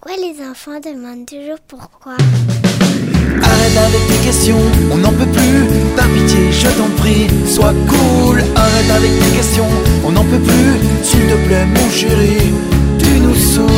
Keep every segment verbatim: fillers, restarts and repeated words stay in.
Pourquoi les enfants demandent toujours pourquoi? Arrête avec tes questions, on n'en peut plus. Par pitié, je t'en prie, sois cool. Arrête avec tes questions, on n'en peut plus. S'il te plaît, mon chéri, tu nous saoules.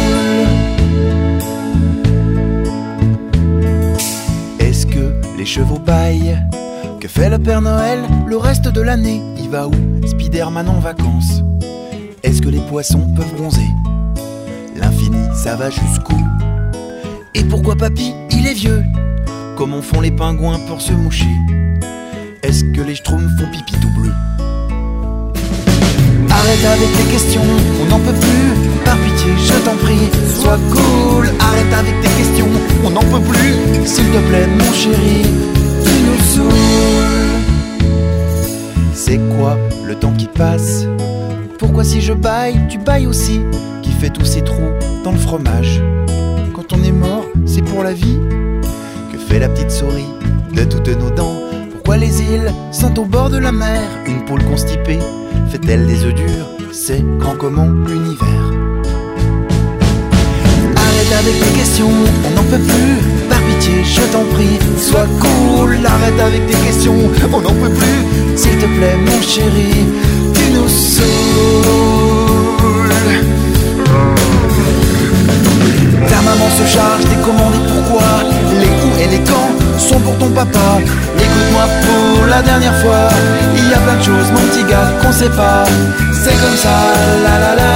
Est-ce que les chevaux baillent? Que fait le Père Noël le reste de l'année? Il va où, Spider-Man en vacances? Est-ce que les poissons peuvent bronzer? L'infini, ça va jusqu'où? Et pourquoi papy, il est vieux? Comment font les pingouins pour se moucher? Est-ce que les schtroumpfs font pipi tout bleu? Arrête avec tes questions, on n'en peut plus. Par pitié, je t'en prie, sois cool. Arrête avec tes questions, on n'en peut plus. S'il te plaît, mon chéri, tu nous saoules. C'est quoi le temps qui passe? Pourquoi si je baille, tu bailles aussi? Qui fait tous ces trous dans le fromage? Quand on est mort, c'est pour la vie. Que fait la petite souris de toutes nos dents? Pourquoi les îles sont au bord de la mer? Une poule constipée fait-elle des œufs durs? C'est grand comment l'univers. Arrête avec tes questions, on n'en peut plus. Par pitié, je t'en prie, sois cool. Arrête avec tes questions, on n'en peut plus. S'il te plaît, mon chéri, tu nous saoules. Ta maman se charge des commandes et pourquoi? Les où et les quand sont pour ton papa. Écoute-moi pour la dernière fois, il y a plein de choses, mon petit gars, qu'on sait pas. C'est comme ça, la la la.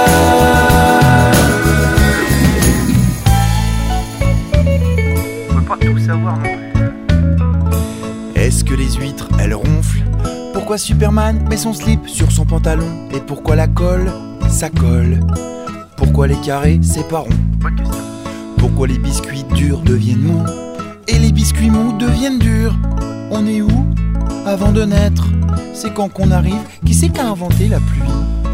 On peut pas tout savoir non plus. Est-ce que les huîtres, elles ronflent? Pourquoi Superman met son slip sur son pantalon? Et pourquoi la colle, ça colle? Pourquoi les carrés, c'est pas rond? Bonne question. Pourquoi les biscuits durs deviennent mous et les biscuits mous deviennent durs? On est où avant de naître? C'est quand qu'on arrive? Qui c'est qui a inventé la pluie?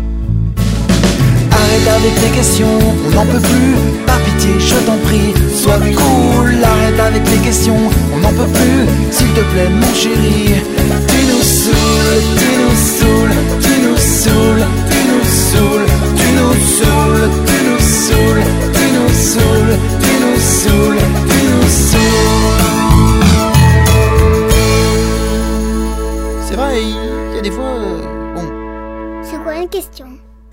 Arrête avec tes questions, on n'en peut plus. Par pitié, je t'en prie, sois cool. Arrête avec tes questions, on n'en peut plus. S'il te plaît, mon chéri, tu nous saoules, tu nous saoules, tu nous saoules, tu nous saoules, tu nous saoules, tu nous saoules, tu nous saoules, tu nous saoules, tu nous saoules. C'est vrai, il y a des fois, euh, bon. C'est quoi une question?